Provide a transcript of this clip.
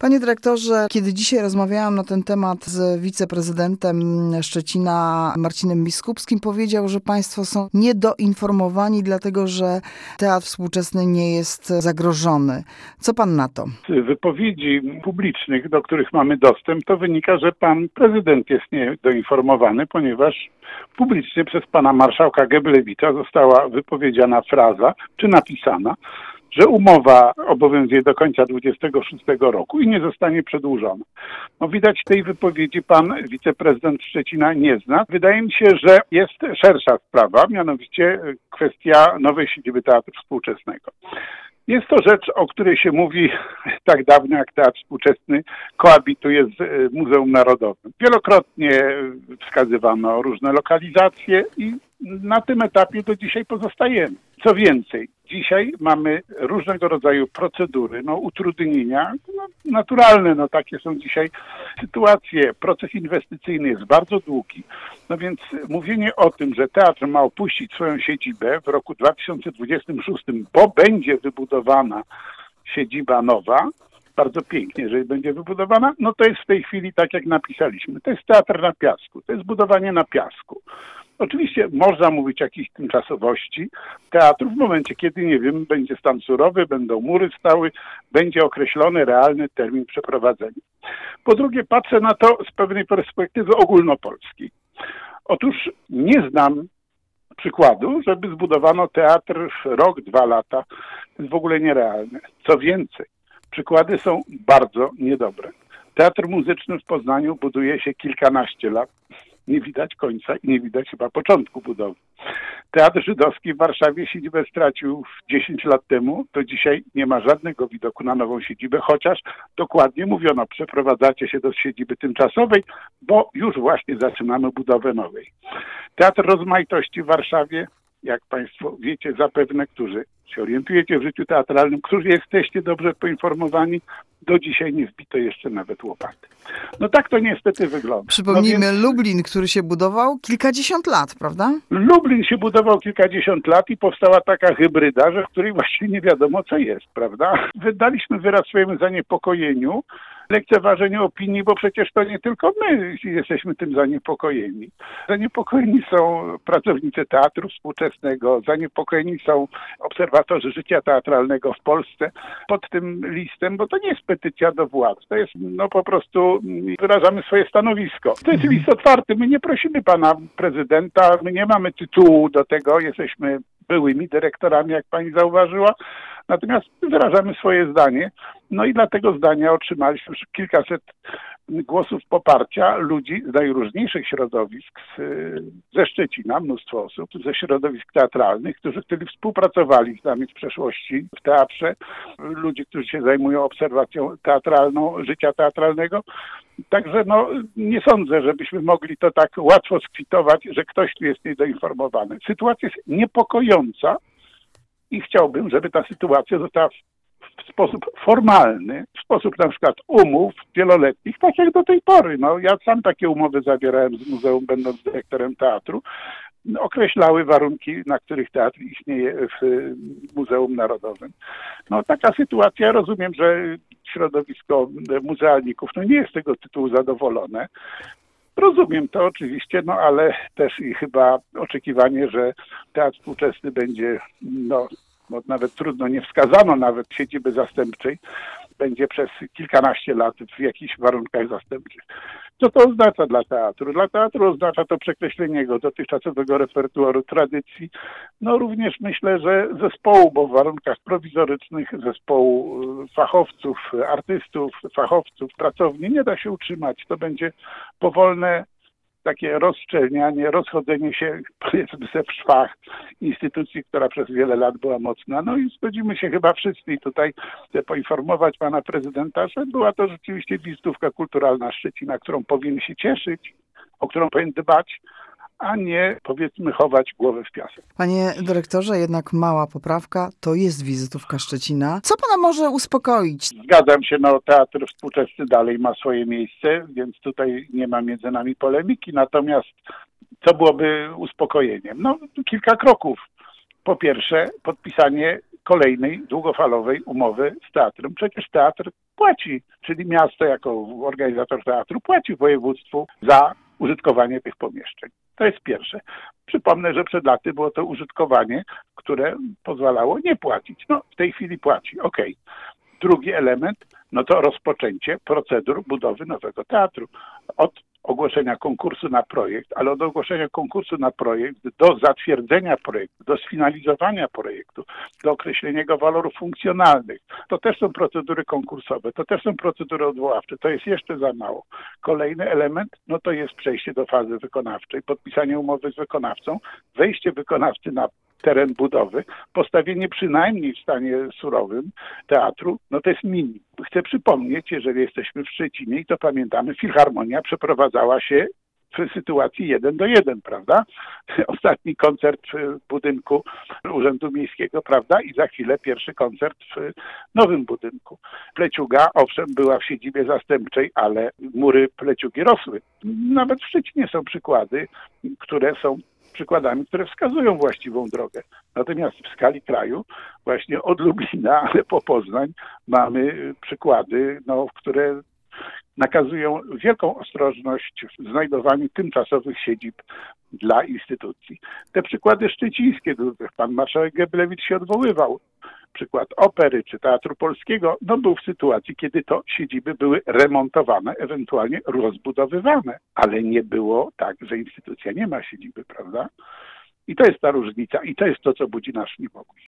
Panie dyrektorze, kiedy dzisiaj rozmawiałam na ten temat z wiceprezydentem Szczecina Marcinem Biskupskim, powiedział, że państwo są niedoinformowani, dlatego że teatr współczesny nie jest zagrożony. Co pan na to? Z wypowiedzi publicznych, do których mamy dostęp, to wynika, że pan prezydent jest niedoinformowany, ponieważ publicznie przez pana marszałka Geblewicza została wypowiedziana fraza, czy napisana, że umowa obowiązuje do końca 2026 roku i nie zostanie przedłużona. No widać, tej wypowiedzi pan wiceprezydent Szczecina nie zna. Wydaje mi się, że jest szersza sprawa, mianowicie kwestia nowej siedziby Teatru Współczesnego. Jest to rzecz, o której się mówi tak dawno, jak Teatr Współczesny koabituje z Muzeum Narodowym. Wielokrotnie wskazywano różne lokalizacje i na tym etapie do dzisiaj pozostajemy. Co więcej, dzisiaj mamy różnego rodzaju procedury, utrudnienia, naturalne, takie są dzisiaj sytuacje. Proces inwestycyjny jest bardzo długi. No więc mówienie o tym, że teatr ma opuścić swoją siedzibę w roku 2026, bo będzie wybudowana siedziba nowa, bardzo pięknie, jeżeli będzie wybudowana, to jest w tej chwili tak, jak napisaliśmy. To jest teatr na piasku, to jest budowanie na piasku. Oczywiście można mówić o jakiejś tymczasowości teatru w momencie, kiedy, nie wiem, będzie stan surowy, będą mury stały, będzie określony realny termin przeprowadzenia. Po drugie, patrzę na to z pewnej perspektywy ogólnopolskiej. Otóż nie znam przykładu, żeby zbudowano teatr w rok, 2 lata. To jest w ogóle nierealne. Co więcej, przykłady są bardzo niedobre. Teatr muzyczny w Poznaniu buduje się kilkanaście lat. Nie widać końca i nie widać chyba początku budowy. Teatr Żydowski w Warszawie siedzibę stracił 10 lat temu, to dzisiaj nie ma żadnego widoku na nową siedzibę, chociaż dokładnie mówiono, przeprowadzacie się do siedziby tymczasowej, bo już właśnie zaczynamy budowę nowej. Teatr Rozmaitości w Warszawie, jak państwo wiecie zapewne, którzy się orientujecie w życiu teatralnym, którzy jesteście dobrze poinformowani, do dzisiaj nie wbito jeszcze nawet łopaty. Tak to niestety wygląda. Przypomnijmy, Lublin, który się budował kilkadziesiąt lat, prawda? Lublin się budował kilkadziesiąt lat i powstała taka hybryda, w której właściwie nie wiadomo, co jest, prawda? Wydaliśmy wyraz swojemu zaniepokojeniu, lekceważeniu opinii, bo przecież to nie tylko my jesteśmy tym zaniepokojeni. Zaniepokojeni są pracownicy Teatru Współczesnego, zaniepokojeni są obserwatorzy życia teatralnego w Polsce pod tym listem, bo to nie jest petycja do władz, to jest po prostu wyrażamy swoje stanowisko. To jest list otwarty, my nie prosimy pana prezydenta, my nie mamy tytułu do tego, jesteśmy byłymi dyrektorami, jak pani zauważyła, natomiast wyrażamy swoje zdanie. I dla tego zdania otrzymaliśmy już kilkaset głosów poparcia ludzi z najróżniejszych środowisk, ze Szczecina, mnóstwo osób, ze środowisk teatralnych, którzy wtedy współpracowali z nami w przeszłości w teatrze, ludzi, którzy się zajmują obserwacją teatralną, życia teatralnego. Także nie sądzę, żebyśmy mogli to tak łatwo skwitować, że ktoś tu jest niedoinformowany. Sytuacja jest niepokojąca i chciałbym, żeby ta sytuacja została w sposób formalny, w sposób na przykład umów wieloletnich, tak jak do tej pory. Ja sam takie umowy zawierałem z muzeum, będąc dyrektorem teatru, określały warunki, na których teatr istnieje w Muzeum Narodowym. Taka sytuacja, rozumiem, że środowisko muzealników nie jest z tego tytułu zadowolone. Rozumiem to oczywiście, ale też i chyba oczekiwanie, że teatr współczesny będzie, bo nawet trudno, nie wskazano nawet siedziby zastępczej, będzie przez kilkanaście lat w jakichś warunkach zastępczych. Co to oznacza dla teatru? Dla teatru oznacza to przekreślenie jego dotychczasowego repertuaru tradycji. Również myślę, że zespołu, bo w warunkach prowizorycznych zespołu fachowców, artystów, fachowców, pracowni nie da się utrzymać. To będzie powolne takie rozszczelnianie, rozchodzenie się, powiedzmy sobie, w szwach instytucji, która przez wiele lat była mocna. I zgodzimy się chyba wszyscy i tutaj chcę poinformować pana prezydenta, że była to rzeczywiście wizytówka kulturalna Szczecina, którą powinien się cieszyć, o którą powinien dbać, a nie, powiedzmy, chować głowę w piasek. Panie dyrektorze, jednak mała poprawka, to jest wizytówka Szczecina. Co pana może uspokoić? Zgadzam się, teatr współczesny dalej ma swoje miejsce, więc tutaj nie ma między nami polemiki, natomiast co byłoby uspokojeniem? Kilka kroków. Po pierwsze, podpisanie kolejnej długofalowej umowy z teatrem. Przecież teatr płaci, czyli miasto jako organizator teatru płaci województwu za użytkowanie tych pomieszczeń. To jest pierwsze. Przypomnę, że przed laty było to użytkowanie, które pozwalało nie płacić. No, w tej chwili płaci. Okej. Drugi element, no to rozpoczęcie procedur budowy nowego teatru. Od ogłoszenia konkursu na projekt, ale od ogłoszenia konkursu na projekt do zatwierdzenia projektu, do sfinalizowania projektu, do określenia jego walorów funkcjonalnych. To też są procedury konkursowe, to też są procedury odwoławcze, to jest jeszcze za mało. Kolejny element, no to jest przejście do fazy wykonawczej, podpisanie umowy z wykonawcą, wejście wykonawcy na teren budowy, postawienie przynajmniej w stanie surowym teatru, no to jest minimum. Chcę przypomnieć, jeżeli jesteśmy w Szczecinie i to pamiętamy, Filharmonia przeprowadzała się w sytuacji 1:1, prawda? Ostatni koncert w budynku Urzędu Miejskiego, prawda? I za chwilę pierwszy koncert w nowym budynku. Pleciuga, owszem, była w siedzibie zastępczej, ale mury Pleciugi rosły. Nawet w Szczecinie są przykłady, które są przykładami, które wskazują właściwą drogę. Natomiast w skali kraju, właśnie od Lublina, ale po Poznań, mamy przykłady, które nakazują wielką ostrożność w znajdowaniu tymczasowych siedzib dla instytucji. Te przykłady szczecińskie, do których pan marszałek Geblewicz się odwoływał, przykład Opery czy Teatru Polskiego, był w sytuacji, kiedy to siedziby były remontowane, ewentualnie rozbudowywane, ale nie było tak, że instytucja nie ma siedziby, prawda? I to jest ta różnica i to jest to, co budzi nasz niepokój.